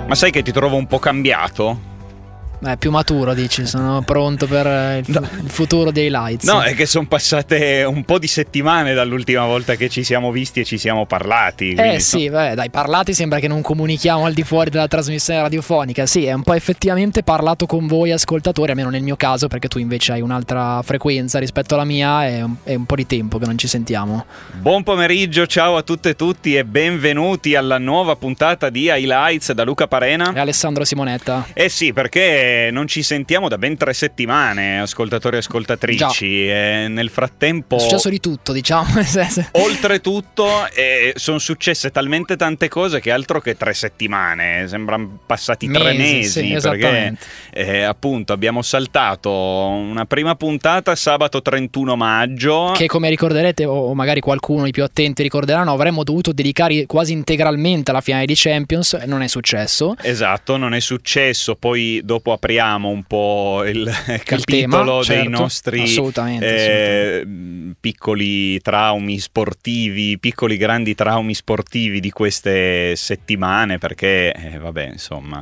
Ma sai che ti trovo un po' cambiato? Più maturo, dici, sono pronto per il futuro dei Lights. No, è che sono passate un po' di settimane dall'ultima volta che ci siamo visti e ci siamo parlati. Sì, dai, parlati sembra che non comunichiamo al di fuori della trasmissione radiofonica. Sì, è un po' effettivamente parlato con voi ascoltatori, almeno nel mio caso, perché tu invece hai un'altra frequenza rispetto alla mia, è un po' di tempo che non ci sentiamo. Buon pomeriggio, ciao a tutte e tutti e benvenuti alla nuova puntata di Highlights da Luca Parena e Alessandro Simonetta. Sì, perché non ci sentiamo da ben 3 settimane, ascoltatori e ascoltatrici. Nel frattempo è successo di tutto, diciamo. Oltretutto sono successe talmente tante cose che altro che 3 settimane, sembrano passati 3 mesi, sì, perché appunto abbiamo saltato una prima puntata sabato 31 maggio che, come ricorderete, o magari qualcuno i più attenti ricorderanno, avremmo dovuto dedicare quasi integralmente alla finale di Champions. Non è successo. Esatto, non è successo. Poi dopo apriamo un po' il capitolo tema, dei nostri assolutamente. piccoli traumi sportivi, piccoli grandi traumi sportivi di queste settimane, perché vabbè, insomma,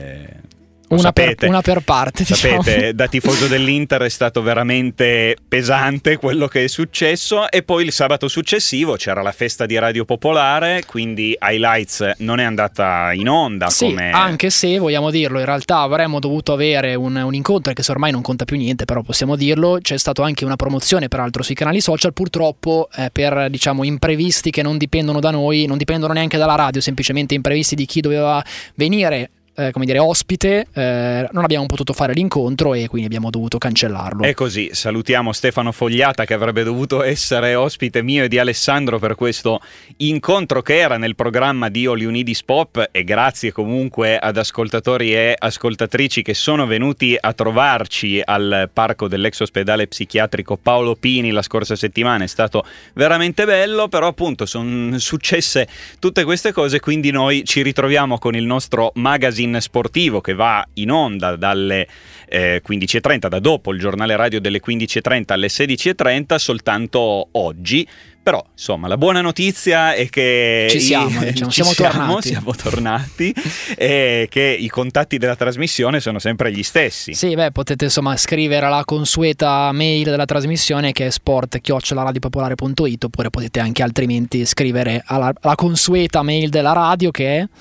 una per parte, diciamo. Sapete, da tifoso dell'Inter è stato veramente pesante quello che è successo. E poi il sabato successivo c'era la festa di Radio Popolare, quindi Highlights non è andata in onda. Sì, come... anche se, vogliamo dirlo, in realtà avremmo dovuto avere un incontro, che se ormai non conta più niente, però possiamo dirlo. C'è stato anche una promozione, peraltro, sui canali social. Purtroppo per, diciamo, imprevisti che non dipendono da noi, non dipendono neanche dalla radio, semplicemente imprevisti di chi doveva venire ospite, non abbiamo potuto fare l'incontro e quindi abbiamo dovuto cancellarlo. E così salutiamo Stefano Fogliata, che avrebbe dovuto essere ospite mio e di Alessandro per questo incontro che era nel programma di All You Need Is Pop, e grazie comunque ad ascoltatori e ascoltatrici che sono venuti a trovarci al parco dell'ex ospedale psichiatrico Paolo Pini la scorsa settimana. È stato veramente bello, però appunto sono successe tutte queste cose, quindi noi ci ritroviamo con il nostro magazine sportivo che va in onda dalle 15.30, da dopo il giornale radio delle 15.30 alle 16.30, soltanto oggi. Però insomma la buona notizia è che siamo tornati e che i contatti della trasmissione sono sempre gli stessi. Sì, potete insomma scrivere alla consueta mail della trasmissione, che è sport@radiopopolare.it, oppure potete anche altrimenti scrivere alla consueta mail della radio, che è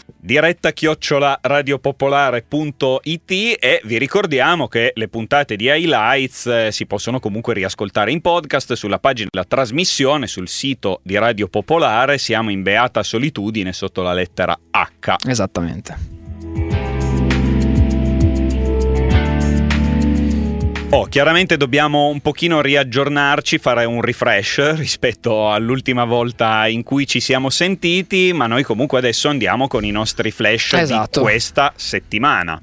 diretta@radiopopolare.it. e vi ricordiamo che le puntate di Highlights si possono comunque riascoltare in podcast sulla pagina della trasmissione, sul sito di Radio Popolare. Siamo in beata solitudine sotto la lettera H. Esattamente. Chiaramente dobbiamo un pochino riaggiornarci, fare un refresh rispetto all'ultima volta in cui ci siamo sentiti, ma noi comunque adesso andiamo con i nostri flash di questa settimana.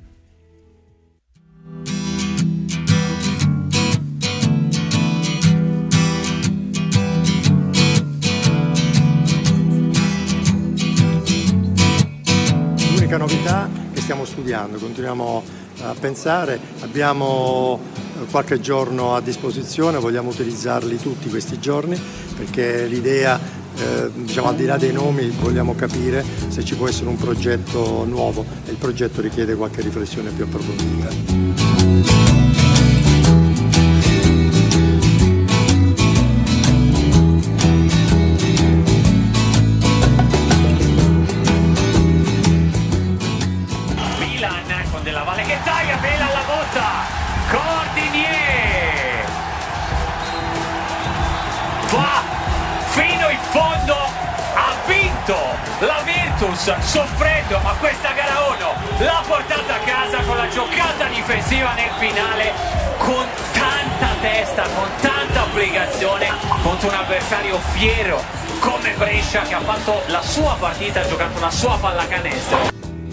L'unica novità che stiamo studiando, continuiamo a pensare, abbiamo qualche giorno a disposizione, vogliamo utilizzarli tutti questi giorni, perché l'idea, al di là dei nomi, vogliamo capire se ci può essere un progetto nuovo, e il progetto richiede qualche riflessione più approfondita. Soffrendo, ma questa gara 1 l'ha portata a casa con la giocata difensiva nel finale, con tanta testa, con tanta obbligazione, contro un avversario fiero come Brescia, che ha fatto la sua partita, ha giocato la sua pallacanestro.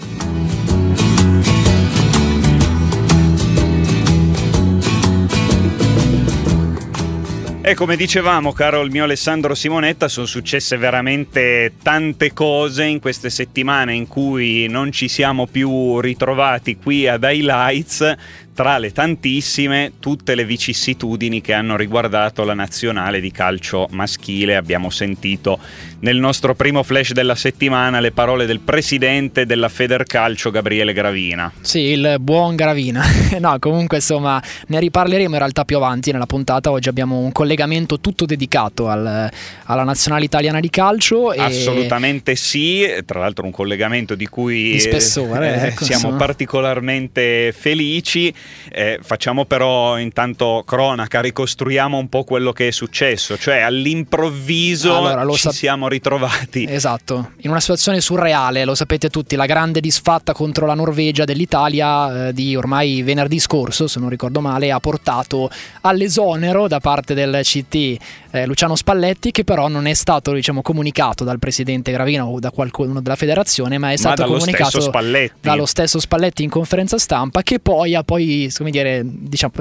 E come dicevamo, caro il mio Alessandro Simonetta, sono successe veramente tante cose in queste settimane in cui non ci siamo più ritrovati qui ad Highlights. tra le tantissime, tutte le vicissitudini che hanno riguardato la nazionale di calcio maschile. Abbiamo sentito nel nostro primo flash della settimana le parole del presidente della Federcalcio, Gabriele Gravina. Sì, il buon Gravina. No, comunque insomma ne riparleremo in realtà più avanti nella puntata. Oggi abbiamo un collegamento tutto dedicato alla nazionale italiana di calcio. Assolutamente sì, tra l'altro un collegamento di cui di spessore, ecco, siamo insomma particolarmente felici. Facciamo però intanto cronaca, ricostruiamo un po' quello che è successo, cioè all'improvviso ci siamo ritrovati. Esatto, in una situazione surreale, lo sapete tutti, la grande disfatta contro la Norvegia dell'Italia di ormai venerdì scorso, se non ricordo male, ha portato all'esonero da parte del CT Luciano Spalletti, che però non è stato, diciamo, comunicato dal presidente Gravina o da qualcuno della federazione, ma è stato comunicato dallo stesso Spalletti in conferenza stampa, che poi ha come dire, diciamo,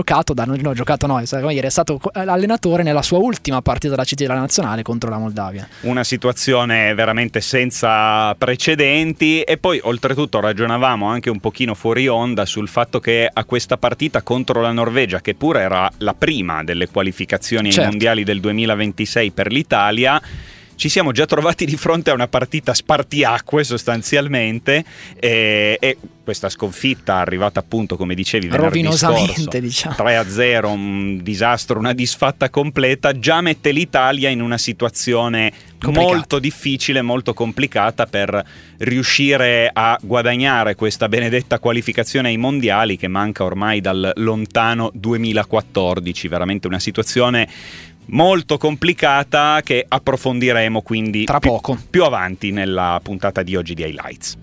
è stato allenatore nella sua ultima partita della CT della nazionale contro la Moldavia. Una situazione veramente senza precedenti. E poi oltretutto ragionavamo anche un pochino fuori onda sul fatto che a questa partita contro la Norvegia, che pure era la prima delle qualificazioni ai mondiali del 2026 per l'Italia, ci siamo già trovati di fronte a una partita spartiacque sostanzialmente, e questa sconfitta arrivata appunto, come dicevi, venerdì scorso, diciamo 3-0, un disastro, una disfatta completa, già mette l'Italia in una situazione molto difficile, molto complicata per riuscire a guadagnare questa benedetta qualificazione ai mondiali che manca ormai dal lontano 2014. Veramente una situazione molto complicata che approfondiremo quindi tra poco più avanti nella puntata di oggi di Highlights.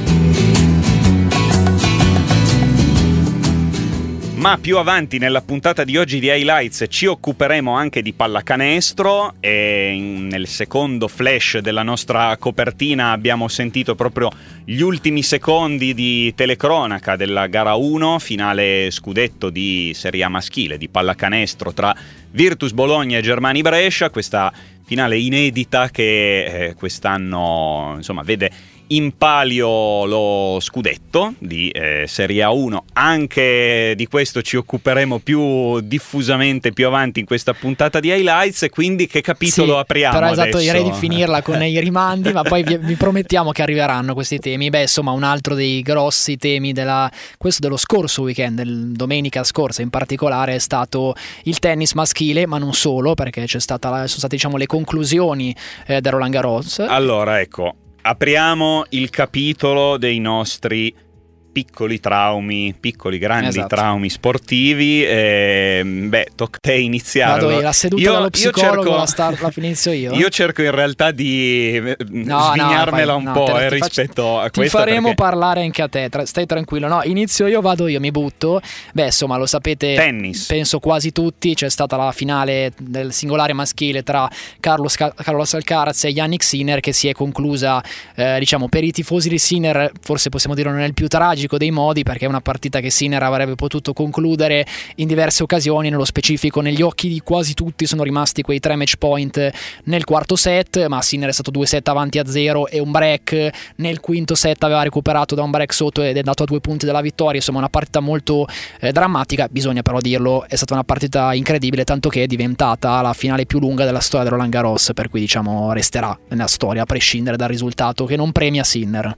Ma più avanti nella puntata di oggi di Highlights ci occuperemo anche di pallacanestro, e nel secondo flash della nostra copertina abbiamo sentito proprio gli ultimi secondi di telecronaca della gara 1, finale scudetto di Serie A maschile di pallacanestro tra Virtus Bologna e Germani Brescia, questa finale inedita che quest'anno insomma vede in palio lo scudetto di Serie A1. Anche di questo ci occuperemo più diffusamente più avanti in questa puntata di Highlights, e quindi che capitolo apriamo però adesso? Direi di finirla con i rimandi, ma poi vi promettiamo che arriveranno questi temi. Insomma, un altro dei grossi temi questo dello scorso weekend, domenica scorsa in particolare, è stato il tennis maschile, ma non solo, perché sono state diciamo le conclusioni del Roland Garros. Allora, ecco, apriamo il capitolo dei nostri piccoli grandi traumi sportivi. Tocca a te iniziare. Vado io, la seduta dallo psicologo la inizio io. Io cerco in realtà di svignarmela un po' rispetto a questo. Ti faremo parlare anche a te, stai tranquillo. No, inizio io, vado io, mi butto. Insomma, lo sapete, tennis. Penso quasi tutti, c'è stata la finale del singolare maschile tra Carlos Alcaraz e Yannick Sinner, che si è conclusa diciamo per i tifosi di Sinner, forse possiamo dire nel più tragico dei modi, perché è una partita che Sinner avrebbe potuto concludere in diverse occasioni. Nello specifico, negli occhi di quasi tutti sono rimasti quei 3 match point nel quarto set, ma Sinner è stato 2 set avanti a 0 e un break. Nel quinto set aveva recuperato da un break sotto ed è andato a 2 punti dalla vittoria. Insomma, una partita molto drammatica, bisogna però dirlo, è stata una partita incredibile, tanto che è diventata la finale più lunga della storia del Roland Garros, per cui diciamo resterà nella storia a prescindere dal risultato che non premia Sinner.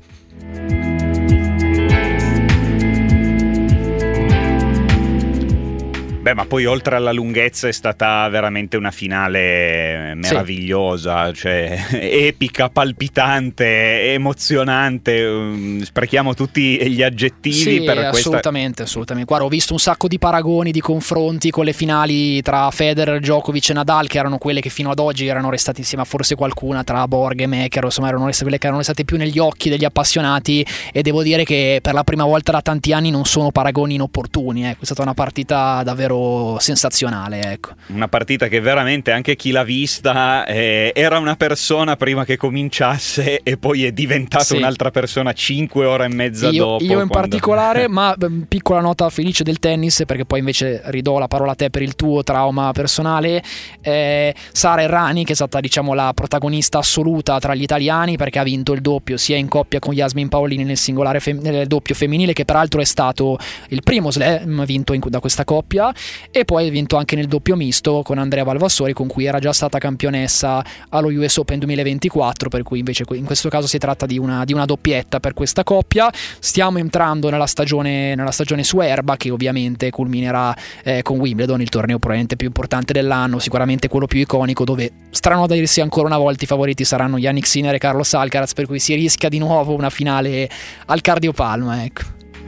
Ma poi oltre alla lunghezza è stata veramente una finale meravigliosa, cioè epica, palpitante, emozionante. Sprechiamo tutti gli aggettivi per questa. Assolutamente. Guarda, ho visto un sacco di paragoni, di confronti con le finali tra Federer, Djokovic e Nadal, che erano quelle che fino ad oggi erano restate, insieme a forse qualcuna tra Borg e Meker, insomma erano quelle che erano restate più negli occhi degli appassionati, e devo dire che per la prima volta da tanti anni non sono paragoni inopportuni. È stata una partita davvero davvero sensazionale, ecco. Una partita che veramente anche chi l'ha vista era una persona prima che cominciasse e poi è diventata un'altra persona 5 ore e mezza dopo. Io in particolare, ma piccola nota felice del tennis, perché poi invece ridò la parola a te per il tuo trauma personale. Sara Errani, che è stata diciamo la protagonista assoluta tra gli italiani, perché ha vinto il doppio sia in coppia con Yasmin Paolini nel singolare nel doppio femminile, che peraltro è stato il primo slam vinto da questa coppia, e poi ha vinto anche nel doppio misto con Andrea Valvassori, con cui era già stata campionessa allo US Open 2024, per cui invece in questo caso si tratta di una doppietta per questa coppia. Stiamo entrando nella stagione su erba, che ovviamente culminerà con Wimbledon, il torneo probabilmente più importante dell'anno, sicuramente quello più iconico, dove, strano da dirsi ancora una volta, i favoriti saranno Jannik Sinner e Carlos Alcaraz, per cui si rischia di nuovo una finale al cardiopalma, ecco.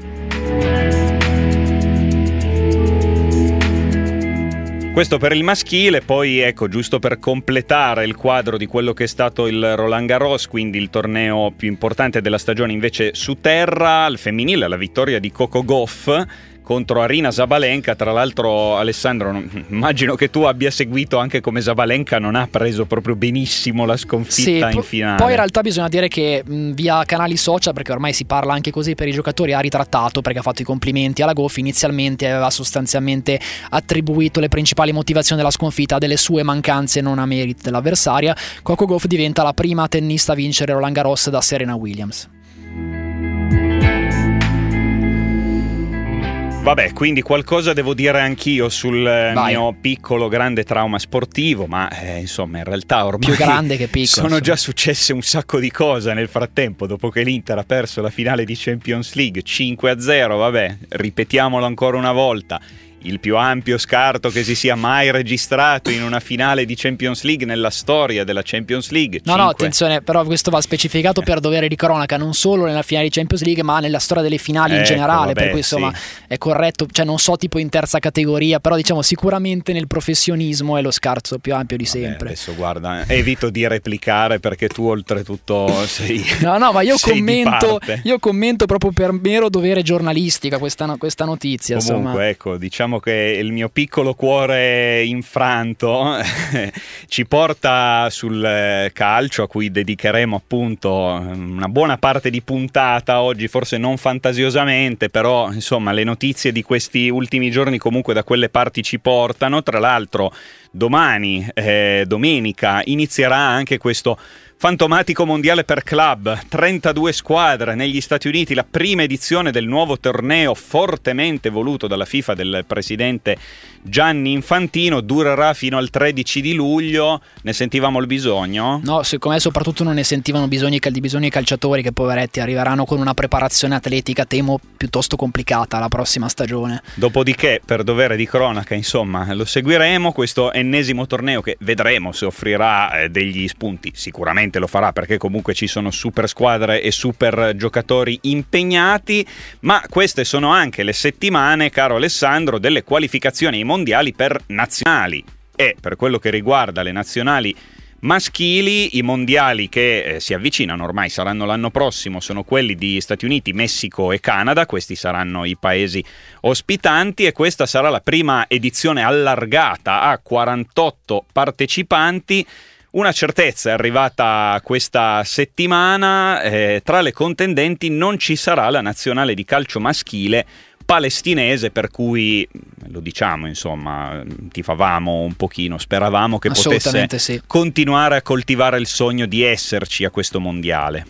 Questo per il maschile. Poi ecco, giusto per completare il quadro di quello che è stato il Roland Garros, quindi il torneo più importante della stagione invece su terra, al femminile la vittoria di Coco Gauff contro Aryna Sabalenka. Tra l'altro, Alessandro, immagino che tu abbia seguito anche come Sabalenka non ha preso proprio benissimo la sconfitta in finale. Poi in realtà bisogna dire che via canali social, perché ormai si parla anche così per i giocatori, ha ritrattato, perché ha fatto i complimenti alla Gauff. Inizialmente aveva sostanzialmente attribuito le principali motivazioni della sconfitta a delle sue mancanze, non a merito dell'avversaria. Coco Gauff diventa la prima tennista a vincere Roland Garros da Serena Williams. Vabbè, quindi qualcosa devo dire anch'io sul mio piccolo grande trauma sportivo, ma insomma in realtà ormai più grande che piccolo, sono già successe un sacco di cose nel frattempo, dopo che l'Inter ha perso la finale di Champions League 5-0, vabbè, ripetiamolo ancora una volta. Il più ampio scarto che si sia mai registrato in una finale di Champions League nella storia della Champions League. No, attenzione, però questo va specificato per dovere di cronaca, non solo nella finale di Champions League, ma nella storia delle finali in generale, per cui insomma è corretto, cioè non so tipo in terza categoria, però diciamo sicuramente nel professionismo è lo scarto più ampio di sempre. Adesso guarda, evito di replicare perché tu oltretutto sei No, ma io commento proprio per mero dovere giornalistica questa notizia. Comunque, insomma, ecco, diciamo che il mio piccolo cuore infranto ci porta sul calcio, a cui dedicheremo appunto una buona parte di puntata oggi, forse non fantasiosamente, però insomma le notizie di questi ultimi giorni comunque da quelle parti ci portano. Tra l'altro domani, domenica, inizierà anche questo fantomatico mondiale per club, 32 squadre negli Stati Uniti, la prima edizione del nuovo torneo fortemente voluto dalla FIFA del presidente Gianni Infantino, durerà fino al 13 di luglio. Ne sentivamo il bisogno? No, secondo me soprattutto non ne sentivano bisogno i calciatori, che poveretti arriveranno con una preparazione atletica temo piuttosto complicata la prossima stagione. Dopodiché, per dovere di cronaca, insomma, lo seguiremo questo ennesimo torneo, che vedremo se offrirà degli spunti. Sicuramente lo farà, perché comunque ci sono super squadre e super giocatori impegnati, ma queste sono anche le settimane, caro Alessandro, delle qualificazioni ai mondiali per nazionali. E per quello che riguarda le nazionali maschili, i mondiali che si avvicinano, ormai saranno l'anno prossimo, sono quelli di Stati Uniti, Messico e Canada. Questi saranno i paesi ospitanti, e questa sarà la prima edizione allargata a 48 partecipanti. Una certezza è arrivata questa settimana, tra le contendenti non ci sarà la nazionale di calcio maschile palestinese, per cui lo diciamo, insomma, tifavamo un pochino, speravamo che potesse continuare a coltivare il sogno di esserci a questo mondiale.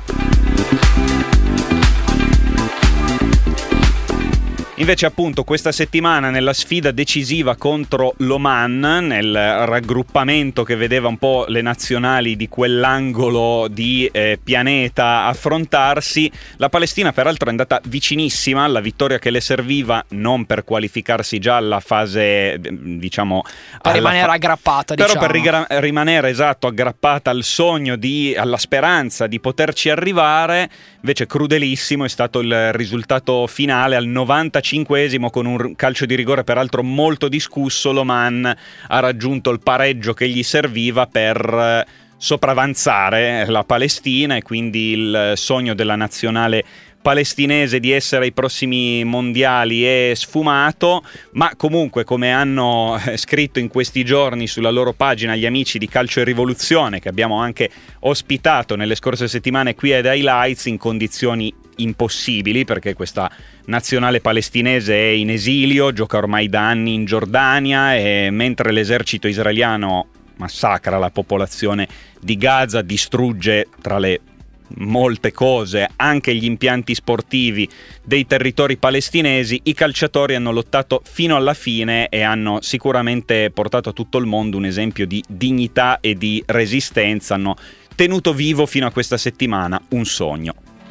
Invece appunto questa settimana, nella sfida decisiva contro l'Oman, nel raggruppamento che vedeva un po' le nazionali di quell'angolo di pianeta affrontarsi, la Palestina peraltro è andata vicinissima alla vittoria che le serviva, non per qualificarsi già alla fase, diciamo, per rimanere aggrappata, però diciamo, per rimanere aggrappata al sogno, alla speranza di poterci arrivare. Invece crudelissimo è stato il risultato finale. Al 95esimo, con un calcio di rigore peraltro molto discusso, l'Oman ha raggiunto il pareggio che gli serviva per sopravanzare la Palestina, e quindi il sogno della nazionale palestinese di essere i prossimi mondiali è sfumato, ma comunque, come hanno scritto in questi giorni sulla loro pagina gli amici di Calcio e Rivoluzione, che abbiamo anche ospitato nelle scorse settimane qui ad Highlights, in condizioni impossibili, perché questa nazionale palestinese è in esilio, gioca ormai da anni in Giordania, e mentre l'esercito israeliano massacra la popolazione di Gaza, distrugge, tra le molte cose, anche gli impianti sportivi dei territori palestinesi, i calciatori hanno lottato fino alla fine e hanno sicuramente portato a tutto il mondo un esempio di dignità e di resistenza, hanno tenuto vivo fino a questa settimana un sogno.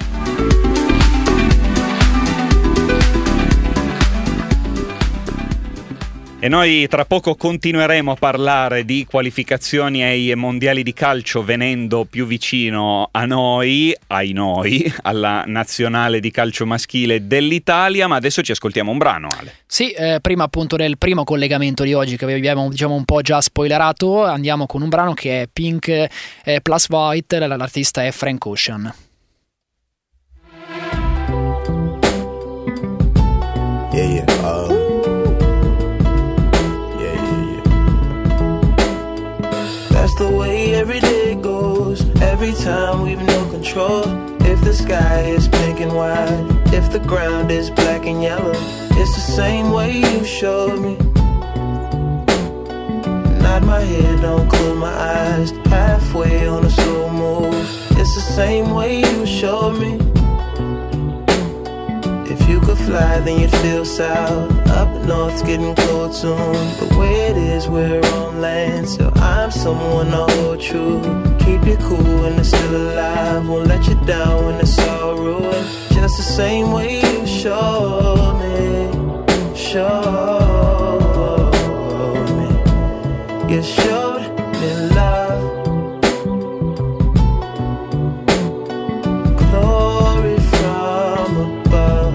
E noi tra poco continueremo a parlare di qualificazioni ai mondiali di calcio, venendo più vicino a noi, alla nazionale di calcio maschile dell'Italia, ma adesso ci ascoltiamo un brano, Ale. Sì, prima appunto del primo collegamento di oggi che abbiamo un po' già spoilerato, andiamo con un brano che è Pink plus White, l'artista è Frank Ocean. That's the way every day goes. Every time we've no control. If the sky is pink and white, if the ground is black and yellow, it's the same way you showed me. Nod my head, don't close my eyes. Halfway on a slow move. It's the same way you showed me. If you could fly, then you'd feel south. Up north's getting cold soon. The way it is, we're on land, so I'm someone to hold true. Keep you cool when it's still alive. Won't let you down when it's all ruined. Just the same way you showed me. Showed me. You showed me love. Glory from above.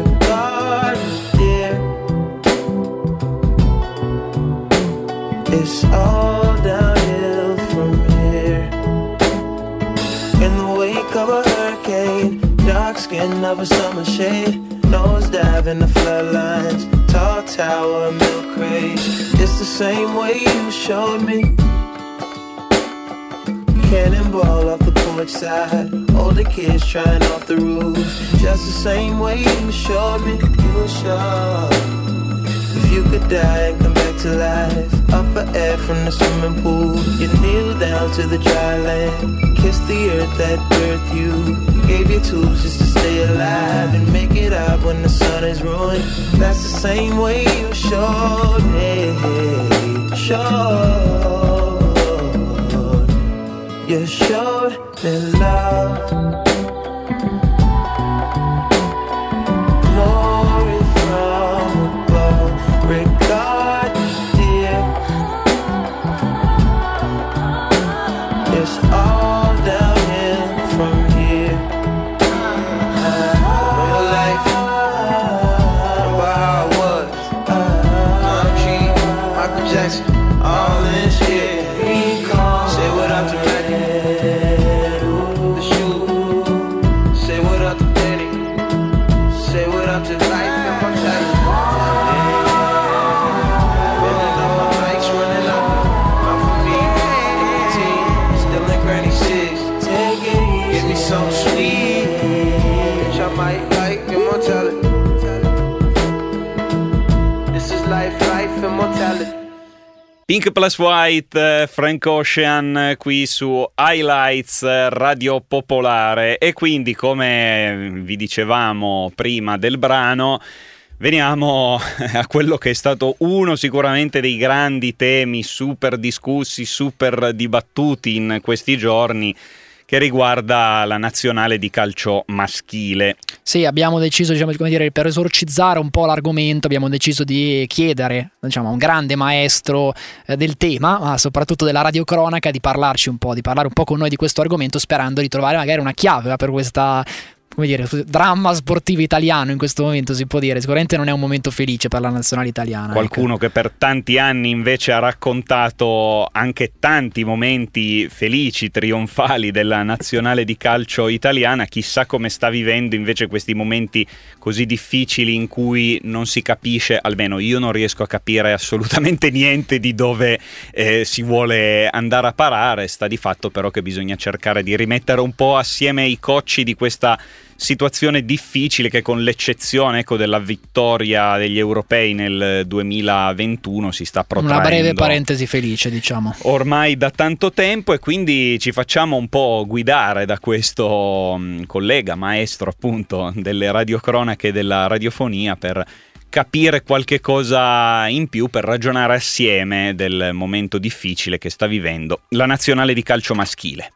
It's all downhill from here. In the wake of a hurricane, dark skin of a summer shade, nosedive in the floodlines, tall tower, milk crate. It's the same way you showed me. Cannonball off the porch side, older kids trying off the roof. Just the same way you showed me. You showed. If you could die and come back to life, up for air from the swimming pool, you kneel down to the dry land, kiss the earth that birthed you, gave you tools just to stay alive and make it up when the sun is ruined. That's the same way you showed me. You showed me love. Glory from above. Regard me, dear. It's all downhill from here. Real life, remember how it was. Tom G, Michael Jackson, all in shit. Say what up to Reggie, the shoe. Say what up to Danny. Say what up to life and my child. So sweet, which I might like immortality. This is life, immortality. Pink plus White, Frank Ocean qui su Highlights Radio Popolare. E quindi, come vi dicevamo prima del brano, veniamo a quello che è stato uno sicuramente dei grandi temi super discussi, super dibattuti in questi giorni, che riguarda la nazionale di calcio maschile. Sì, abbiamo deciso, per esorcizzare un po' l'argomento, abbiamo deciso di chiedere, a un grande maestro del tema, ma soprattutto della radiocronaca, di parlarci un po', di parlare un po' con noi di questo argomento, sperando di trovare magari una chiave per questa come dire, dramma sportivo italiano in questo momento, si può dire. Sicuramente non è un momento felice per la nazionale italiana. Qualcuno che per tanti anni invece ha raccontato anche tanti momenti felici, trionfali della nazionale di calcio italiana, chissà come sta vivendo invece questi momenti così difficili in cui non si capisce, almeno io non riesco a capire assolutamente niente di dove si vuole andare a parare. Sta di fatto però che bisogna cercare di rimettere un po' assieme i cocci di questa situazione difficile che, con l'eccezione della vittoria degli europei nel 2021, si sta protraendo. Una breve parentesi felice, diciamo. Ormai da tanto tempo, e quindi ci facciamo un po' guidare da questo collega, maestro appunto delle radiocronache della radiofonia, per capire qualche cosa in più, per ragionare assieme del momento difficile che sta vivendo la nazionale di calcio maschile.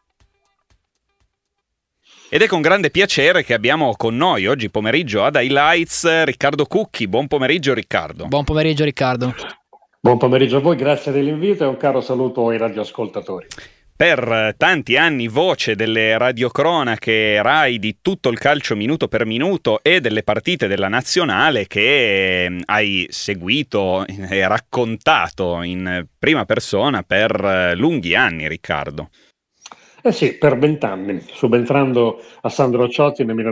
Ed è con grande piacere che abbiamo con noi oggi pomeriggio ad Highlights Riccardo Cucchi. Buon pomeriggio Riccardo. Buon pomeriggio Riccardo. Buon pomeriggio a voi, grazie dell'invito e un caro saluto ai radioascoltatori. Per tanti anni voce delle radiocronache Rai di tutto il calcio minuto per minuto e delle partite della nazionale che hai seguito e raccontato in prima persona per lunghi anni, Riccardo. Eh sì, per 20 anni, subentrando a Sandro Ciotti nel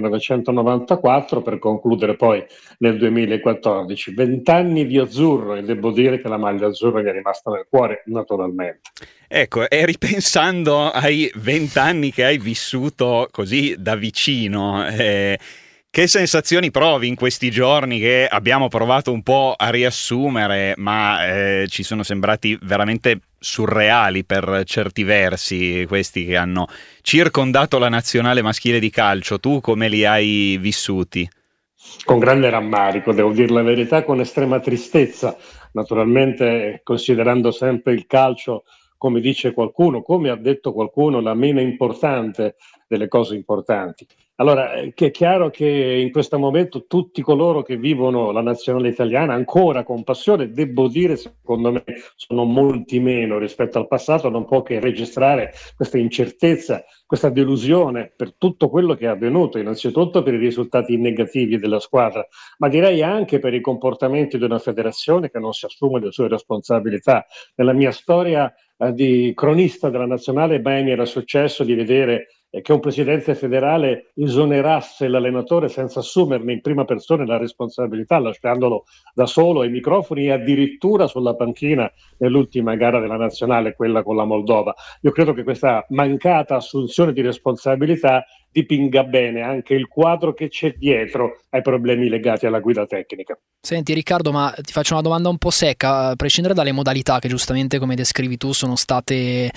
1994 per concludere poi nel 2014. 20 anni di azzurro, e devo dire che la maglia azzurra mi è rimasta nel cuore, naturalmente. Ecco, e ripensando ai 20 anni che hai vissuto così da vicino, che sensazioni provi in questi giorni che abbiamo provato un po' a riassumere, ma ci sono sembrati veramente surreali per certi versi, questi che hanno circondato la nazionale maschile di calcio. Tu come li hai vissuti? Con grande rammarico, devo dire la verità, con estrema tristezza, naturalmente considerando sempre il calcio, come dice qualcuno, come ha detto qualcuno, la meno importante delle cose importanti. Allora, che è chiaro che in questo momento tutti coloro che vivono la nazionale italiana ancora con passione, devo dire, secondo me sono molti meno rispetto al passato, non può che registrare questa incertezza, questa delusione per tutto quello che è avvenuto, innanzitutto per i risultati negativi della squadra, ma direi anche per i comportamenti di una federazione che non si assume le sue responsabilità. Nella mia storia di cronista della nazionale mai mi era successo di vedere che un presidente federale esonerasse l'allenatore senza assumerne in prima persona la responsabilità, lasciandolo da solo ai microfoni e addirittura sulla panchina nell'ultima gara della nazionale, quella con la Moldova. Io credo che questa mancata assunzione di responsabilità dipinga bene anche il quadro che c'è dietro ai problemi legati alla guida tecnica. Senti Riccardo, ma ti faccio una domanda un po' secca, a prescindere dalle modalità che giustamente, come descrivi tu, sono state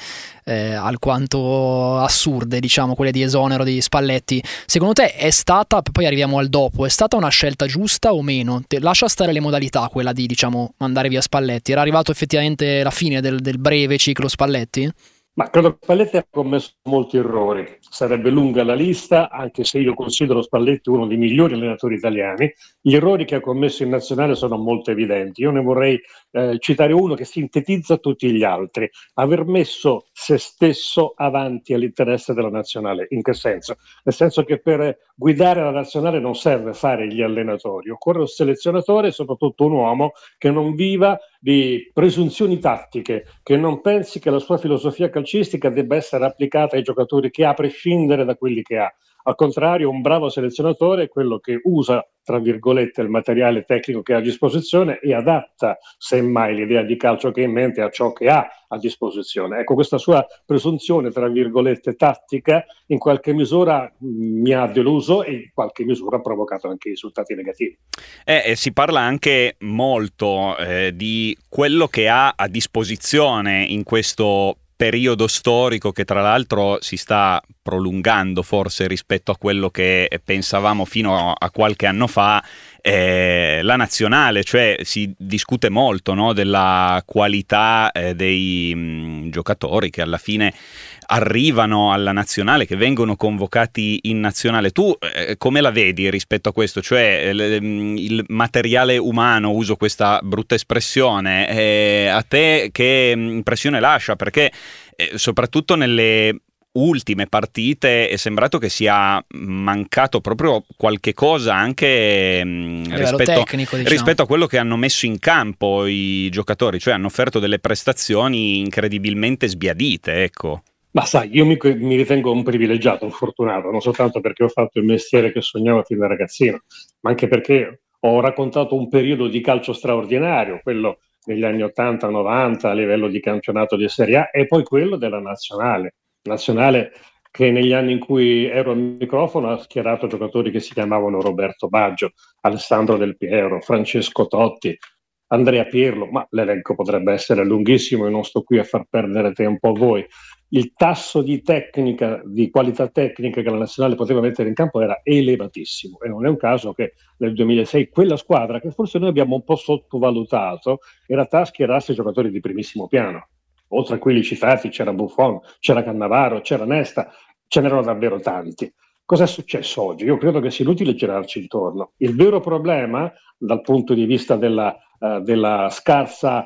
alquanto assurde, diciamo, quelle di esonero di Spalletti. Secondo te è stata, poi arriviamo al dopo, è stata una scelta giusta o meno? Lascia stare le modalità, quella di, diciamo, mandare via Spalletti. Era arrivato effettivamente la fine del breve ciclo Spalletti? Ma credo che Spalletti abbia commesso molti errori, sarebbe lunga la lista, anche se io considero Spalletti uno dei migliori allenatori italiani. Gli errori che ha commesso in nazionale sono molto evidenti. Io ne vorrei citare uno che sintetizza tutti gli altri: aver messo se stesso avanti all'interesse della nazionale. In che senso? Nel senso che per guidare la nazionale non serve fare gli allenatori, occorre un selezionatore e soprattutto un uomo che non viva di presunzioni tattiche, che non pensi che la sua filosofia calcistica debba essere applicata ai giocatori che ha, a prescindere da quelli che ha. Al contrario, un bravo selezionatore è quello che usa, tra virgolette, il materiale tecnico che ha a disposizione e adatta, semmai, l'idea di calcio che ha in mente a ciò che ha a disposizione. Ecco, questa sua presunzione, tra virgolette, tattica, in qualche misura mi ha deluso e in qualche misura ha provocato anche risultati negativi. Si parla anche molto di quello che ha a disposizione in questo periodo storico, che tra l'altro si sta prolungando forse rispetto a quello che pensavamo fino a qualche anno fa, la nazionale, cioè si discute molto, no, della qualità dei giocatori che alla fine arrivano alla nazionale, che vengono convocati in nazionale. Tu come la vedi rispetto a questo? Cioè il materiale umano, uso questa brutta espressione, a te che impressione lascia? Perché soprattutto nelle ultime partite è sembrato che sia mancato proprio qualche cosa anche tecnico, diciamo, rispetto a quello che hanno messo in campo i giocatori, cioè hanno offerto delle prestazioni incredibilmente sbiadite, ecco. Ma sai, io mi ritengo un privilegiato, un fortunato, non soltanto perché ho fatto il mestiere che sognavo fin da ragazzino, ma anche perché ho raccontato un periodo di calcio straordinario, quello negli anni 80-90 a livello di campionato di Serie A, e poi quello della nazionale che negli anni in cui ero al microfono ha schierato giocatori che si chiamavano Roberto Baggio, Alessandro Del Piero, Francesco Totti, Andrea Pirlo, ma l'elenco potrebbe essere lunghissimo e non sto qui a far perdere tempo a voi. Il tasso di tecnica, di qualità tecnica che la nazionale poteva mettere in campo era elevatissimo, e non è un caso che nel 2006 quella squadra, che forse noi abbiamo un po' sottovalutato, in realtà schierasse giocatori di primissimo piano. Oltre a quelli citati c'era Buffon, c'era Cannavaro, c'era Nesta, ce n'erano davvero tanti. Cosa è successo oggi? Io credo che sia inutile girarci intorno. Il vero problema, dal punto di vista della scarsa,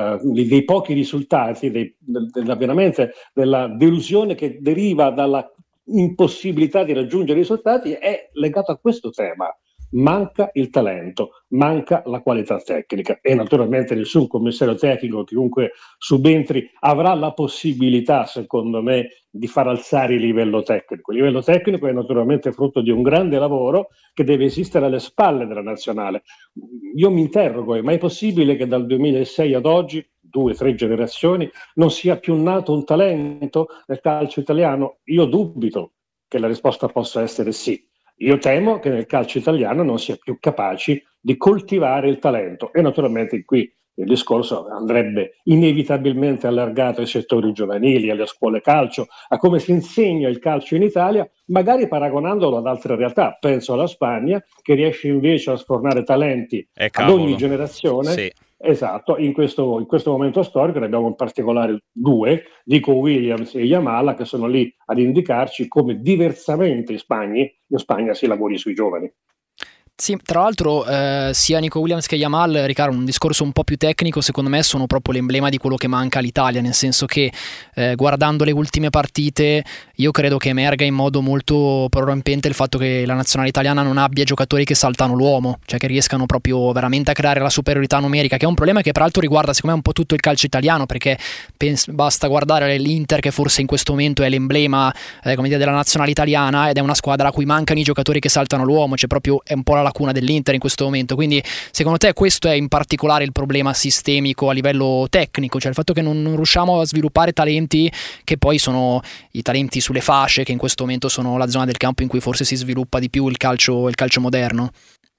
dei pochi risultati, veramente della delusione che deriva dalla impossibilità di raggiungere i risultati, è legato a questo tema. Manca il talento, manca la qualità tecnica, e naturalmente nessun commissario tecnico, chiunque subentri, avrà la possibilità, secondo me, di far alzare il livello tecnico. Il livello tecnico è naturalmente frutto di un grande lavoro che deve esistere alle spalle della nazionale. Io mi interrogo, è mai possibile che dal 2006 ad oggi, 2-3 generazioni, non sia più nato un talento nel calcio italiano? Io dubito che la risposta possa essere sì. Io temo che nel calcio italiano non si è più capaci di coltivare il talento, e naturalmente qui il discorso andrebbe inevitabilmente allargato ai settori giovanili, alle scuole calcio, a come si insegna il calcio in Italia, magari paragonandolo ad altre realtà. Penso alla Spagna, che riesce invece a sfornare talenti ad ogni generazione. Sì. Esatto, in questo momento storico ne abbiamo in particolare due, Nico Williams e Yamal, che sono lì ad indicarci come diversamente in Spagna si lavori sui giovani. Sì, tra l'altro sia Nico Williams che Yamal, Riccardo, un discorso un po' più tecnico, secondo me sono proprio l'emblema di quello che manca all'Italia, nel senso che guardando le ultime partite io credo che emerga in modo molto prorompente il fatto che la nazionale italiana non abbia giocatori che saltano l'uomo, cioè che riescano proprio veramente a creare la superiorità numerica, che è un problema che peraltro riguarda secondo me un po' tutto il calcio italiano, perché basta guardare l'Inter, che forse in questo momento è l'emblema della nazionale italiana, ed è una squadra a cui mancano i giocatori che saltano l'uomo, cioè proprio è un po' la lacuna dell'Inter in questo momento. Quindi secondo te questo è in particolare il problema sistemico a livello tecnico, cioè il fatto che non riusciamo a sviluppare talenti che poi sono i talenti sulle fasce, che in questo momento sono la zona del campo in cui forse si sviluppa di più il calcio moderno?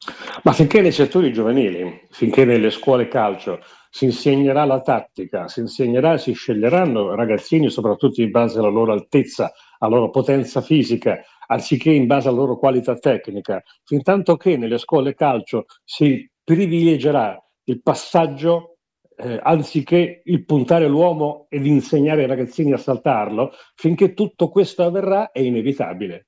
Ma finché nei settori giovanili, finché nelle scuole calcio si insegnerà la tattica, si sceglieranno ragazzini soprattutto in base alla loro altezza, alla loro potenza fisica, anziché in base alla loro qualità tecnica, fintanto che nelle scuole calcio si privilegerà il passaggio anziché il puntare l'uomo ed insegnare ai ragazzini a saltarlo, finché tutto questo avverrà è inevitabile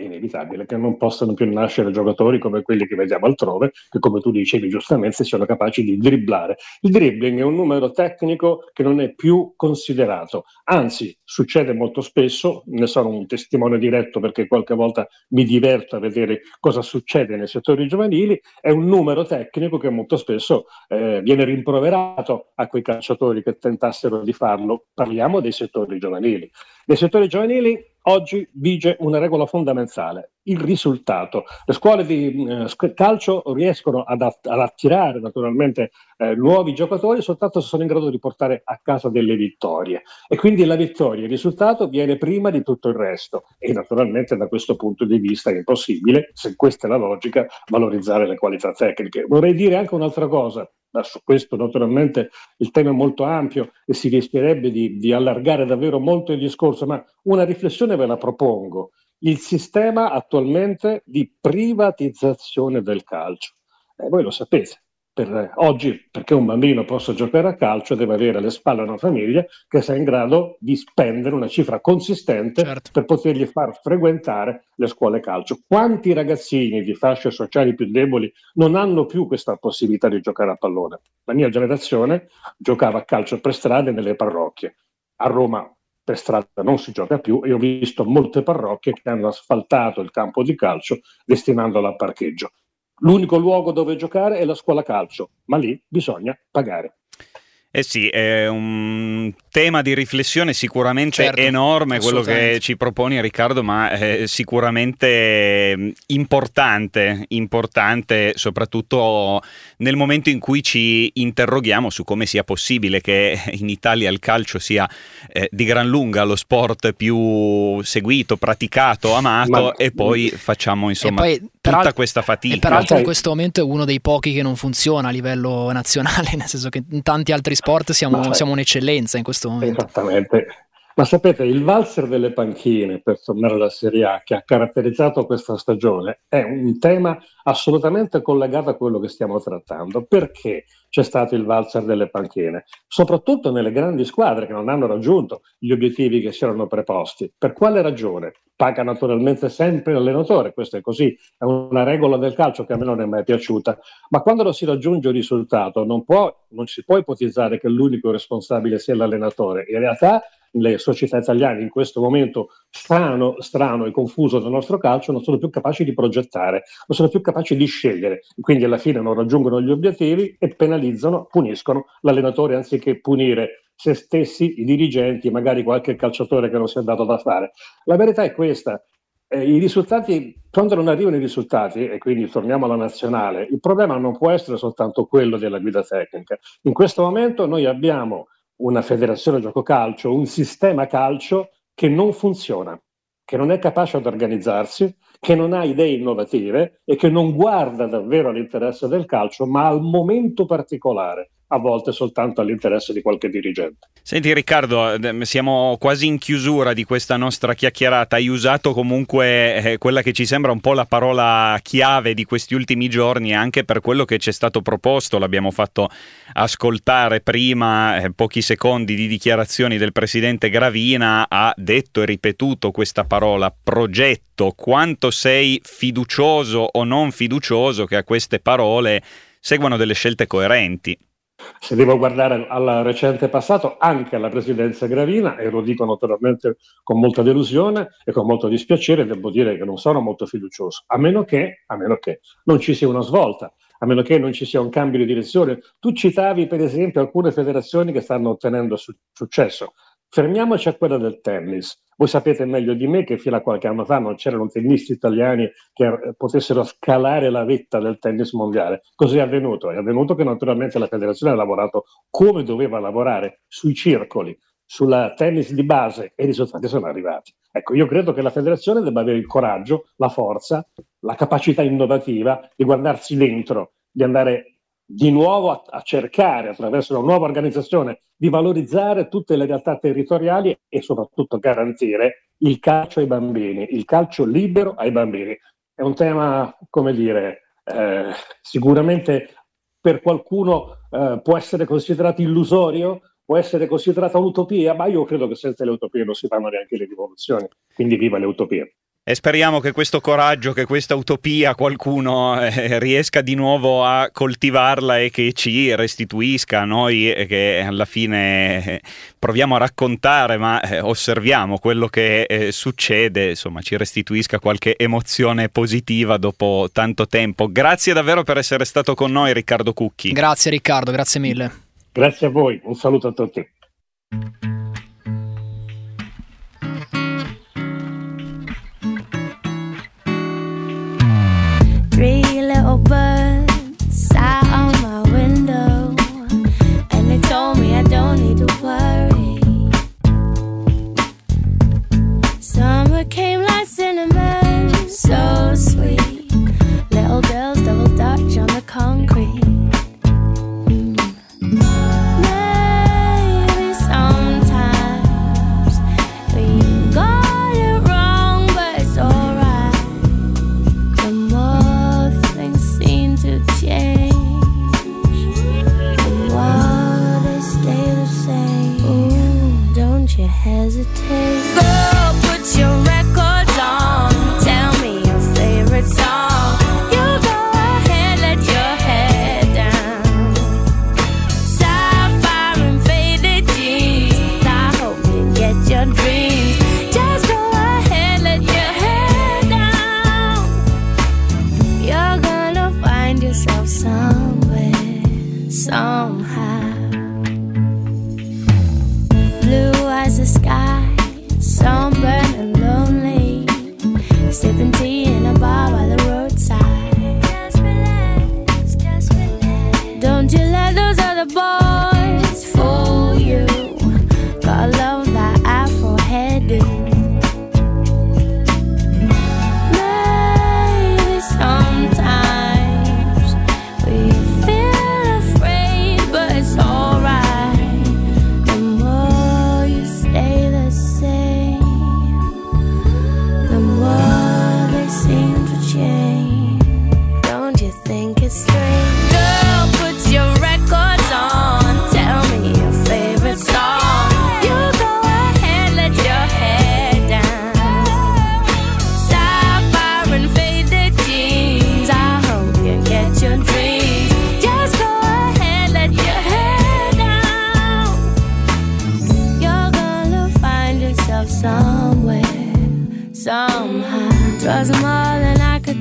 che non possano più nascere giocatori come quelli che vediamo altrove, che come tu dicevi giustamente siano capaci di dribblare. Il dribbling è un numero tecnico che non è più considerato, anzi succede molto spesso, ne sono un testimone diretto perché qualche volta mi diverto a vedere cosa succede nei settori giovanili, è un numero tecnico che molto spesso viene rimproverato a quei calciatori che tentassero di farlo. Parliamo dei settori giovanili. Nei settori giovanili oggi vige una regola fondamentale: il risultato. Le scuole di calcio riescono ad attirare naturalmente nuovi giocatori soltanto se sono in grado di portare a casa delle vittorie, e quindi la vittoria, il risultato viene prima di tutto il resto, e naturalmente da questo punto di vista è impossibile, se questa è la logica, valorizzare le qualità tecniche. Vorrei dire anche un'altra cosa. Ma su questo naturalmente il tema è molto ampio e si rischierebbe di allargare davvero molto il discorso, ma una riflessione ve la propongo: il sistema attualmente di privatizzazione del calcio. Voi lo sapete, oggi perché un bambino possa giocare a calcio deve avere alle spalle una famiglia che sia in grado di spendere una cifra consistente, certo, per potergli far frequentare le scuole calcio. Quanti ragazzini di fasce sociali più deboli non hanno più questa possibilità di giocare a pallone? La mia generazione giocava a calcio per strada e nelle parrocchie. A Roma per strada non si gioca più, e ho visto molte parrocchie che hanno asfaltato il campo di calcio destinandolo al parcheggio. L'unico luogo dove giocare è la scuola calcio, ma lì bisogna pagare. Eh sì, è un tema di riflessione sicuramente enorme quello che ci proponi, Riccardo, ma è sicuramente importante soprattutto nel momento in cui ci interroghiamo su come sia possibile che in Italia il calcio sia di gran lunga lo sport più seguito, praticato, amato, e poi facciamo insomma tutta questa fatica. E peraltro in questo momento è uno dei pochi che non funziona a livello nazionale, nel senso che in tanti altri sport siamo un'eccellenza in questo momento. Esattamente. Ma sapete, il valzer delle panchine, per tornare alla Serie A, che ha caratterizzato questa stagione, è un tema assolutamente collegato a quello che stiamo trattando. Perché c'è stato il valzer delle panchine? Soprattutto nelle grandi squadre che non hanno raggiunto gli obiettivi che si erano preposti. Per quale ragione? Paga naturalmente sempre l'allenatore, questo è così, è una regola del calcio che a me non è mai piaciuta, ma quando non si raggiunge il risultato non si può ipotizzare che l'unico responsabile sia l'allenatore. In realtà le società italiane in questo momento strano e confuso del nostro calcio non sono più capaci di progettare, non sono più capaci di scegliere, quindi alla fine non raggiungono gli obiettivi e puniscono l'allenatore anziché punire se stessi, i dirigenti, magari qualche calciatore che non si è dato da fare. La verità è questa. I risultati, quando non arrivano i risultati, e quindi torniamo alla nazionale, il problema non può essere soltanto quello della guida tecnica. In questo momento noi abbiamo una federazione gioco calcio, un sistema calcio che non funziona, che non è capace ad organizzarsi, che non ha idee innovative e che non guarda davvero all'interesse del calcio, ma al momento particolare, a volte soltanto all'interesse di qualche dirigente. Senti Riccardo, siamo quasi in chiusura di questa nostra chiacchierata. Hai usato comunque quella che ci sembra un po' la parola chiave di questi ultimi giorni, anche per quello che ci è stato proposto. L'abbiamo fatto ascoltare prima, pochi secondi di dichiarazioni del presidente Gravina. Ha detto e ripetuto questa parola, progetto. Quanto sei fiducioso o non fiducioso che a queste parole seguano delle scelte coerenti? Se devo guardare al recente passato, anche alla presidenza Gravina, e lo dico naturalmente con molta delusione e con molto dispiacere, devo dire che non sono molto fiducioso, a meno che non ci sia una svolta, a meno che non ci sia un cambio di direzione. Tu citavi per esempio alcune federazioni che stanno ottenendo successo. Fermiamoci a quella del tennis. Voi sapete meglio di me che fino a qualche anno fa non c'erano tennisti italiani che potessero scalare la vetta del tennis mondiale. Cos'è avvenuto? È avvenuto che naturalmente la federazione ha lavorato come doveva lavorare, sui circoli, sulla tennis di base, e i risultati sono arrivati. Ecco, io credo che la federazione debba avere il coraggio, la forza, la capacità innovativa di guardarsi dentro, di andare di nuovo a cercare, attraverso una nuova organizzazione, di valorizzare tutte le realtà territoriali e soprattutto garantire il calcio ai bambini, il calcio libero ai bambini. È un tema, come dire, sicuramente per qualcuno può essere considerato illusorio, può essere considerata un'utopia, ma io credo che senza le utopie non si fanno neanche le rivoluzioni, quindi viva le utopie. E speriamo che questo coraggio, che questa utopia qualcuno riesca di nuovo a coltivarla e che ci restituisca a noi, che alla fine proviamo a raccontare ma osserviamo quello che succede, insomma ci restituisca qualche emozione positiva dopo tanto tempo. Grazie davvero per essere stato con noi, Riccardo Cucchi. Grazie Riccardo, grazie mille. Grazie a voi, un saluto a tutti. Three little birds sat on my window, and they told me I don't need to worry. Summer came like cinnamon, so sweet. Little girls double dutch on the concrete. Maybe sometime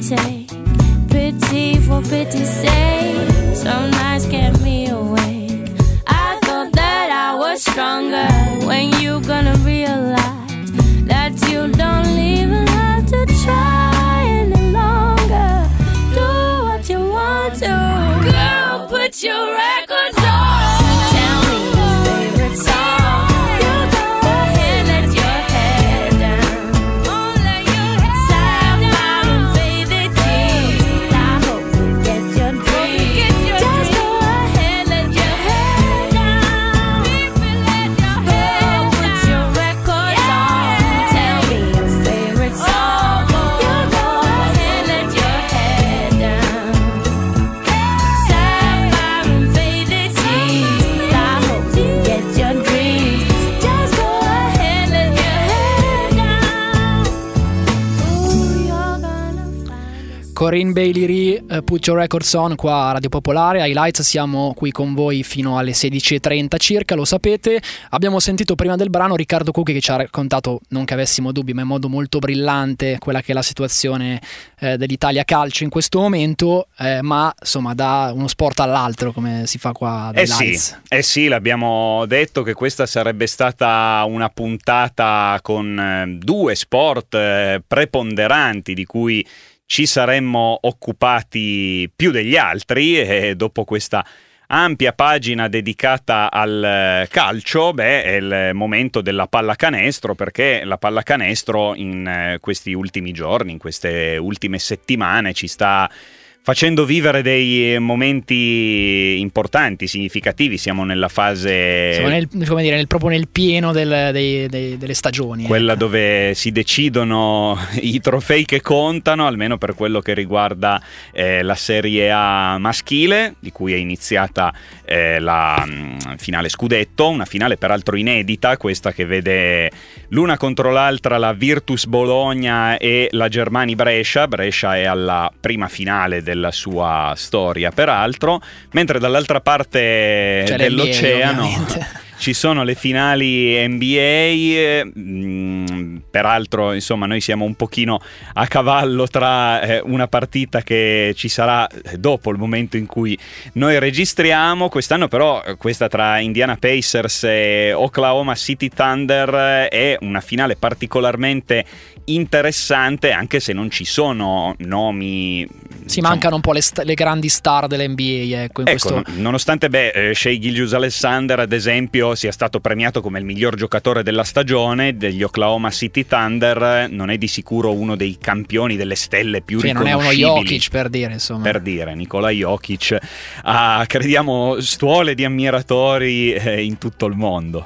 take pity for pity's sake. Some nights kept me awake. I thought that I was stronger. When you gonna realize that you don't even have to try any longer? Do what you want to. Girl, put your records on. Tell me your favorite song. You go ahead, let your head down. Let your head Sapphire and faded jeans. I hope you get your dreams. Just go ahead, let your head down. Girl, put your records on. Tell me your favorite song. You go ahead, let your head down. Sapphire and faded jeans. I hope you get your dreams. Just go ahead, let your head down. Ooh, you're gonna find Corinne Bailey, Put Your Records On, qua a Radio Popolare. Highlights, siamo qui con voi fino alle 16:30 circa, lo sapete. Abbiamo sentito prima del brano Riccardo Cucchi che ci ha raccontato, non che avessimo dubbi, ma in modo molto brillante, quella che è la situazione dell'Italia calcio in questo momento, ma insomma da uno sport all'altro, come si fa qua ad Highlights. Sì, l'abbiamo detto che questa sarebbe stata una puntata con due sport preponderanti di cui ci saremmo occupati più degli altri, e dopo questa ampia pagina dedicata al calcio, è il momento della pallacanestro, perché la pallacanestro in questi ultimi giorni, in queste ultime settimane ci sta facendo vivere dei momenti importanti, significativi. Siamo nella fase, siamo proprio nel pieno delle stagioni, quella dove si decidono i trofei che contano, almeno per quello che riguarda la Serie A maschile, di cui è iniziata la finale scudetto, una finale peraltro inedita, questa che vede l'una contro l'altra la Virtus Bologna e la Germani Brescia. Brescia è alla prima finale della sua storia peraltro, mentre dall'altra parte dell'oceano ci sono le finali NBA. Peraltro insomma noi siamo un pochino a cavallo tra una partita che ci sarà dopo il momento in cui noi registriamo. Quest'anno però questa tra Indiana Pacers e Oklahoma City Thunder è una finale particolarmente interessante, anche se non ci sono nomi, mancano un po' le grandi star dell'NBA, questo. Nonostante Shai Gilgeous-Alexander ad esempio sia stato premiato come il miglior giocatore della stagione degli Oklahoma City Thunder, non è di sicuro uno dei campioni, delle stelle più riconoscibili. Non è uno Jokic, per dire, insomma. Per dire, Nikola Jokic ha, crediamo, stuole di ammiratori in tutto il mondo.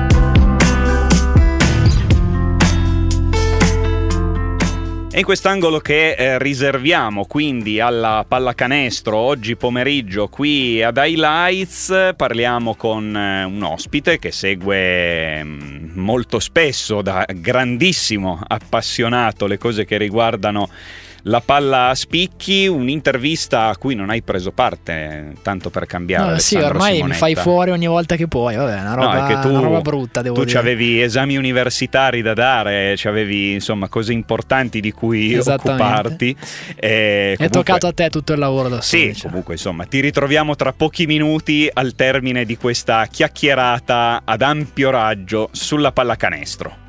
E in quest'angolo che riserviamo quindi alla pallacanestro oggi pomeriggio qui ad Highlights, parliamo con un ospite che segue molto spesso, da grandissimo appassionato, le cose che riguardano la palla a spicchi. Un'intervista a cui non hai preso parte, tanto per cambiare. No, sì, ormai Simonetta. Mi fai fuori ogni volta che puoi. Vabbè, una roba brutta, devo dire. Tu c'avevi esami universitari da dare, c'avevi insomma cose importanti di cui occuparti. È toccato a te tutto il lavoro da solo. Sì, comunque insomma ti ritroviamo tra pochi minuti al termine di questa chiacchierata ad ampio raggio sulla pallacanestro.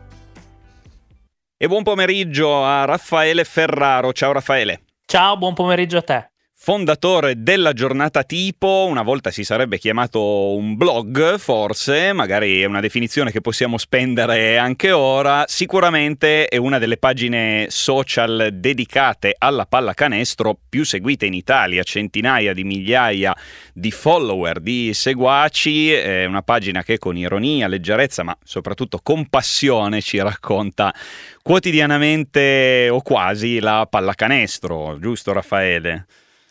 E buon pomeriggio a Raffaele Ferraro. Ciao Raffaele. Ciao, buon pomeriggio a te. Fondatore della Giornata Tipo, una volta si sarebbe chiamato un blog, forse, magari è una definizione che possiamo spendere anche ora. Sicuramente è una delle pagine social dedicate alla pallacanestro più seguite in Italia, centinaia di migliaia di follower, di seguaci. È una pagina che con ironia, leggerezza, ma soprattutto con passione ci racconta quotidianamente o quasi la pallacanestro, giusto Raffaele?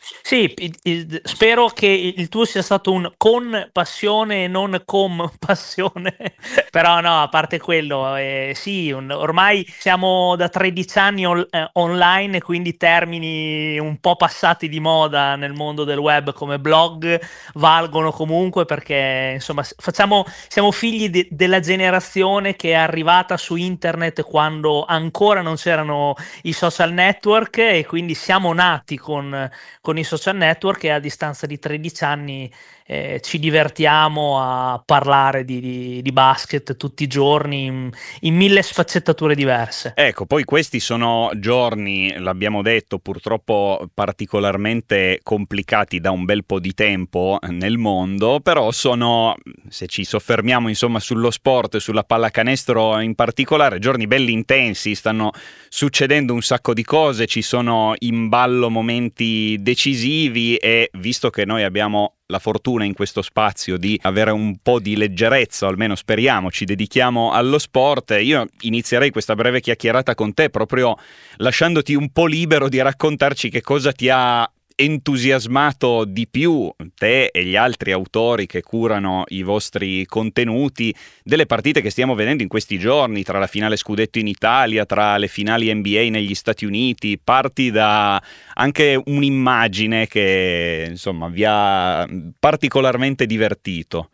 Sì, spero che il tuo sia stato un con passione e non con passione, però no, a parte quello, sì, ormai siamo da 13 anni online, quindi termini un po' passati di moda nel mondo del web come blog valgono comunque, perché insomma siamo figli della generazione che è arrivata su internet quando ancora non c'erano i social network, e quindi siamo nati con i social network, e a distanza di 13 anni ci divertiamo a parlare di basket tutti i giorni in 1000 sfaccettature diverse. Ecco, poi questi sono giorni, l'abbiamo detto, purtroppo particolarmente complicati da un bel po' di tempo nel mondo, però sono, se ci soffermiamo insomma sullo sport e sulla pallacanestro in particolare, giorni belli intensi, stanno succedendo un sacco di cose, ci sono in ballo momenti decisivi, e visto che noi abbiamo la fortuna in questo spazio di avere un po' di leggerezza, o almeno speriamo, ci dedichiamo allo sport, io inizierei questa breve chiacchierata con te proprio lasciandoti un po' libero di raccontarci che cosa ti ha entusiasmato di più, te e gli altri autori che curano i vostri contenuti, delle partite che stiamo vedendo in questi giorni, tra la finale scudetto in Italia, tra le finali NBA negli Stati Uniti. Parti da anche un'immagine che insomma vi ha particolarmente divertito.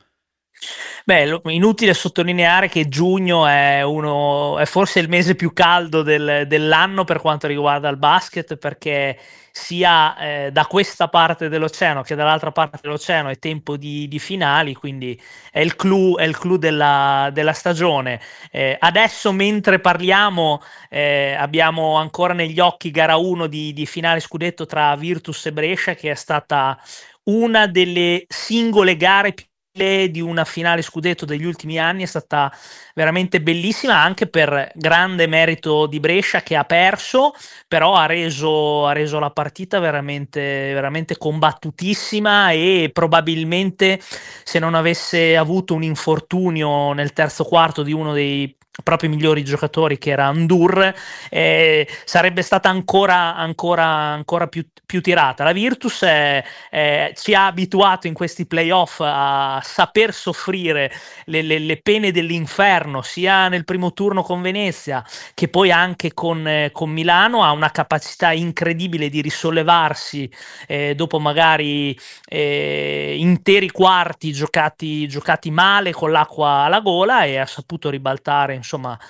Beh, inutile sottolineare che giugno è forse il mese più caldo dell'anno per quanto riguarda il basket, perché sia da questa parte dell'oceano che dall'altra parte dell'oceano è tempo di finali, quindi è il clou della stagione. Adesso, mentre parliamo, abbiamo ancora negli occhi gara 1 di finale scudetto tra Virtus e Brescia, che è stata una delle singole gare più di una finale scudetto degli ultimi anni. È stata veramente bellissima, anche per grande merito di Brescia, che ha perso, però ha reso la partita veramente, veramente combattutissima, e probabilmente, se non avesse avuto un infortunio nel terzo quarto di uno dei propri migliori giocatori, che era Andur, sarebbe stata ancora più tirata. La Virtus ci ha abituato in questi playoff a saper soffrire le pene dell'inferno, sia nel primo turno con Venezia che poi anche con Milano. Ha una capacità incredibile di risollevarsi dopo magari interi quarti giocati male, con l'acqua alla gola, e ha saputo ribaltare insomma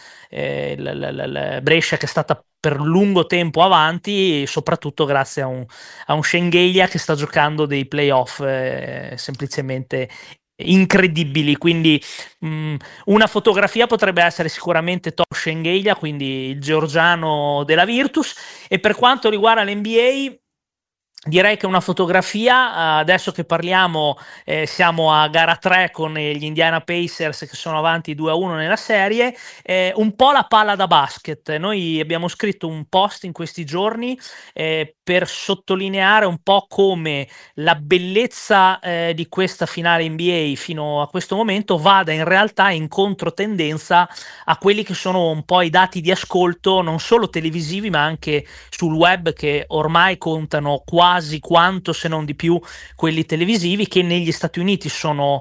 la Brescia, che è stata per lungo tempo avanti, soprattutto grazie a un Shengelia che sta giocando dei playoff semplicemente incredibili. Quindi una fotografia potrebbe essere sicuramente Tom Shengelia, quindi il georgiano della Virtus. E per quanto riguarda l'NBA, direi che una fotografia, adesso che parliamo, siamo a gara 3 con gli Indiana Pacers che sono avanti 2-1 nella serie, un po' la palla da basket. Noi abbiamo scritto un post in questi giorni per sottolineare un po' come la bellezza di questa finale NBA fino a questo momento vada in realtà in controtendenza a quelli che sono un po' i dati di ascolto, non solo televisivi ma anche sul web, che ormai contano quasi quanto, se non di più, quelli televisivi, che negli Stati Uniti sono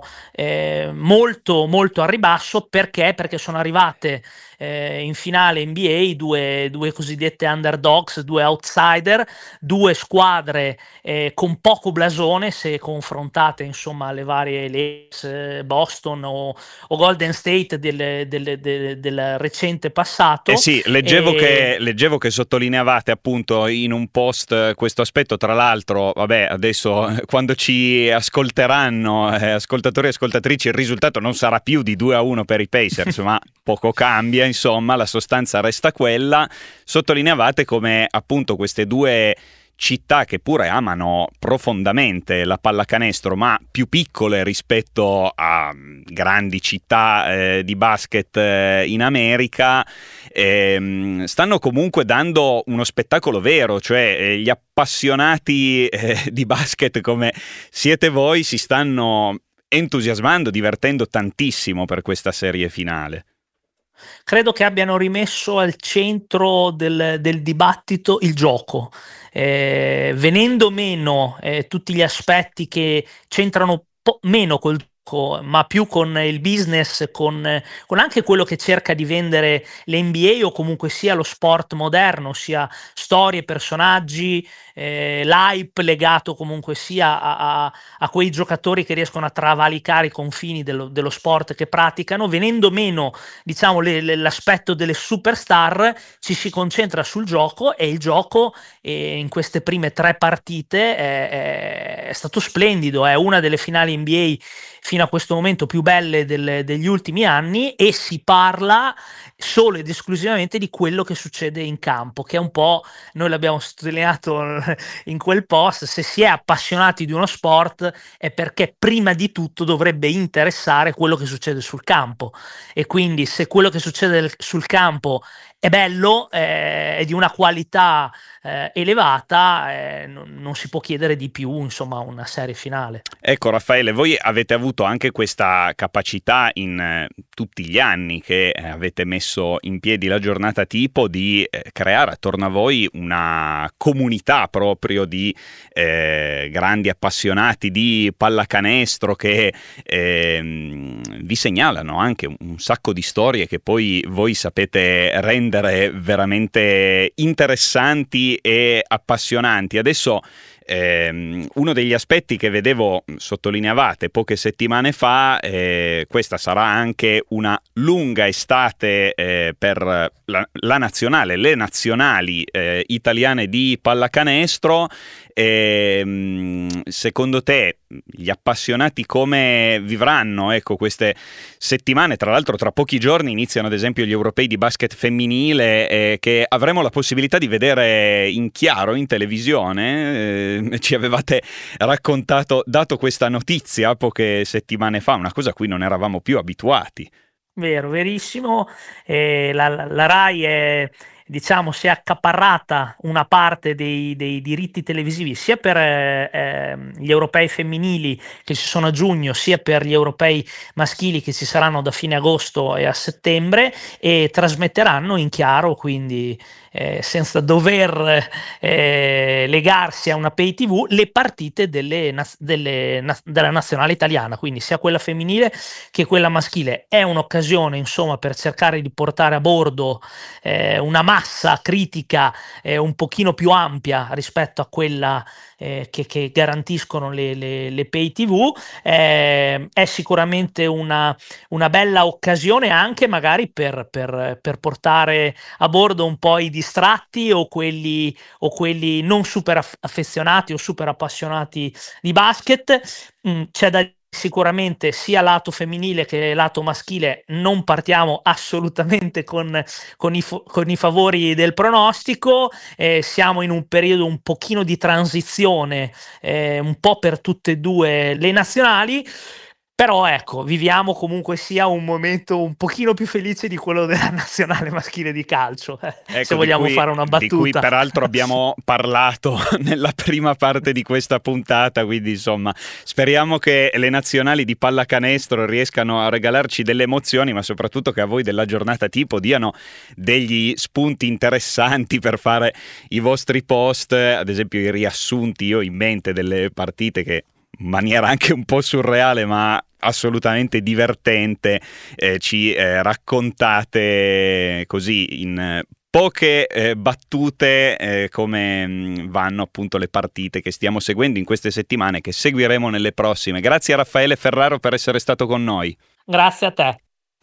molto molto a ribasso. Perché sono arrivate in finale NBA due cosiddette underdogs, due outsider, due squadre con poco blasone se confrontate insomma alle varie Lakers, Boston o Golden State del recente passato. Sì, leggevo che sottolineavate appunto in un post questo aspetto. Tra l'altro, vabbè, adesso quando ci ascolteranno ascoltatori e ascoltatrici, il risultato non sarà più di 2-1 per i Pacers, ma poco cambia, insomma, la sostanza resta quella. Sottolineavate come appunto queste due città, che pure amano profondamente la pallacanestro, ma più piccole rispetto a grandi città di basket in America, stanno comunque dando uno spettacolo vero, cioè gli appassionati di basket come siete voi si stanno entusiasmando, divertendo tantissimo per questa serie finale. Credo che abbiano rimesso al centro del dibattito il gioco. venendo meno tutti gli aspetti che c'entrano meno col ma più con il business, con anche quello che cerca di vendere l'NBA o comunque sia lo sport moderno, sia storie, personaggi, l'hype legato comunque sia a quei giocatori che riescono a travalicare i confini dello sport che praticano. Venendo meno, diciamo, l'aspetto delle superstar, ci si concentra sul gioco, e il gioco in queste prime 3 partite è stato splendido. È una delle finali NBA fino a questo momento più belle degli ultimi anni, e si parla solo ed esclusivamente di quello che succede in campo, che è un po', noi l'abbiamo sottolineato in quel post, se si è appassionati di uno sport è perché prima di tutto dovrebbe interessare quello che succede sul campo, e quindi se quello che succede sul campo è bello, è di una qualità elevata, non si può chiedere di più, insomma, una serie finale. Ecco Raffaele, voi avete avuto anche questa capacità in tutti gli anni che avete messo in piedi la giornata tipo di creare attorno a voi una comunità proprio di grandi appassionati di pallacanestro che vi segnalano anche un sacco di storie che poi voi sapete rendere veramente interessanti e appassionanti. Adesso uno degli aspetti che vedevo sottolineavate poche settimane fa, questa sarà anche una lunga estate per la nazionale, le nazionali italiane di pallacanestro. Secondo te gli appassionati come vivranno, ecco, queste settimane? Tra l'altro tra pochi giorni iniziano ad esempio gli europei di basket femminile, che avremo la possibilità di vedere in chiaro in televisione. Ci avevate raccontato, dato questa notizia poche settimane fa, una cosa a cui non eravamo più abituati. Vero, verissimo. La Rai è, diciamo, si è accaparrata una parte dei diritti televisivi sia per gli europei femminili che ci sono a giugno, sia per gli europei maschili che ci saranno da fine agosto e a settembre, e trasmetteranno in chiaro, quindi senza dover legarsi a una pay TV, le partite della nazionale italiana, quindi sia quella femminile che quella maschile. È un'occasione, insomma, per cercare di portare a bordo una massa critica un pochino più ampia rispetto a quella che garantiscono le pay TV. È sicuramente una bella occasione anche magari per portare a bordo un po' i distratti o quelli non super affezionati o super appassionati di basket. C'è da sicuramente sia lato femminile che lato maschile, non partiamo assolutamente con i favori del pronostico. Siamo in un periodo un pochino di transizione, un po' per tutte e due le nazionali. Però ecco, viviamo comunque sia un momento un pochino più felice di quello della nazionale maschile di calcio, ecco, se vogliamo fare una battuta. Di cui peraltro abbiamo parlato nella prima parte di questa puntata, quindi insomma speriamo che le nazionali di pallacanestro riescano a regalarci delle emozioni, ma soprattutto che a voi della giornata tipo diano degli spunti interessanti per fare i vostri post, ad esempio i riassunti. Io ho in mente delle partite che in maniera anche un po' surreale ma assolutamente divertente ci raccontate così in poche battute come vanno appunto le partite che stiamo seguendo in queste settimane, che seguiremo nelle prossime. Grazie a Raffaele Ferraro per essere stato con noi. Grazie a te.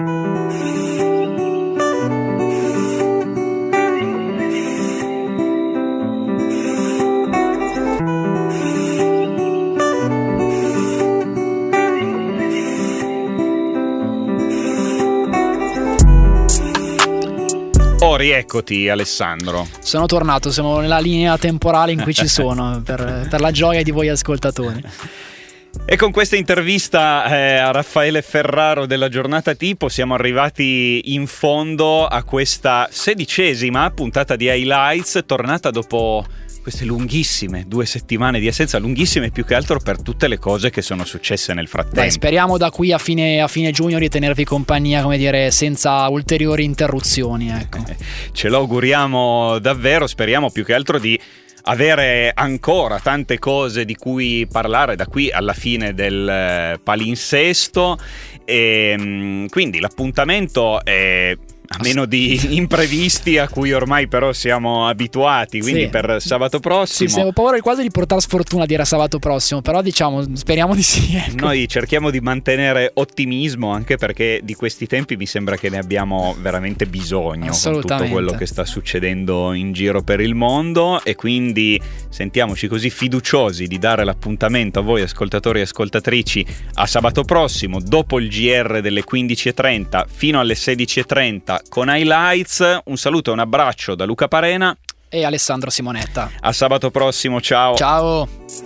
Oh, rieccoti Alessandro. Sono tornato, siamo nella linea temporale in cui ci sono per la gioia di voi ascoltatori. E con questa intervista a Raffaele Ferraro della giornata tipo siamo arrivati in fondo a questa 16ª puntata di Highlights, tornata dopo queste lunghissime 2 settimane di assenza, lunghissime più che altro per tutte le cose che sono successe nel frattempo. Beh, speriamo da qui a fine giugno di tenervi compagnia, come dire, senza ulteriori interruzioni, ecco. Ce lo auguriamo davvero, speriamo più che altro di avere ancora tante cose di cui parlare da qui alla fine del palinsesto, e quindi l'appuntamento è, a meno di imprevisti a cui ormai però siamo abituati, quindi per sabato prossimo. Sì, siamo paura quasi di portare sfortuna a dire sabato prossimo, però diciamo, speriamo di sì, ecco. Noi cerchiamo di mantenere ottimismo, anche perché di questi tempi mi sembra che ne abbiamo veramente bisogno con tutto quello che sta succedendo in giro per il mondo, e quindi sentiamoci così fiduciosi di dare l'appuntamento a voi ascoltatori e ascoltatrici a sabato prossimo, dopo il GR delle 15:30 fino alle 16:30 con Highlights. Un saluto e un abbraccio da Luca Parena e Alessandro Simonetta. A sabato prossimo, ciao. Ciao.